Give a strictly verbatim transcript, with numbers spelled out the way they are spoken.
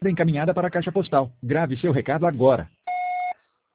encaminhada para a caixa postal. Grave seu recado agora.